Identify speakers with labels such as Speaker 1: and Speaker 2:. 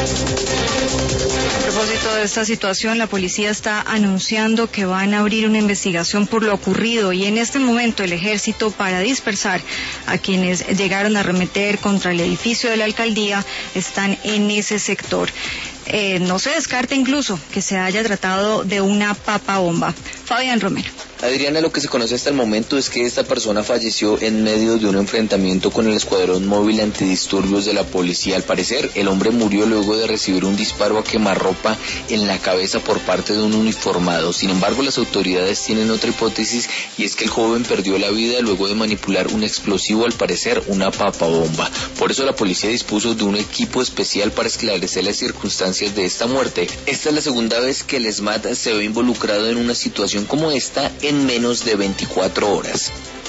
Speaker 1: A propósito de esta situación, la policía está anunciando que van a abrir una investigación por lo ocurrido y en este momento el ejército, para dispersar a quienes llegaron a arremeter contra el edificio de la alcaldía, están en ese sector. No se descarta incluso que se haya tratado de una papa bomba. Fabián Romero.
Speaker 2: Adriana, lo que se conoce hasta el momento es que esta persona falleció en medio de un enfrentamiento con el escuadrón móvil antidisturbios de la policía. Al parecer, el hombre murió luego de recibir un disparo a quemarropa en la cabeza por parte de un uniformado. Sin embargo, las autoridades tienen otra hipótesis y es que el joven perdió la vida luego de manipular un explosivo, al parecer una papa bomba. Por eso la policía dispuso de un equipo especial para esclarecer las circunstancias de esta muerte. Esta es la segunda vez que el SMAT se ve involucrado en una situación como esta en menos de 24 horas.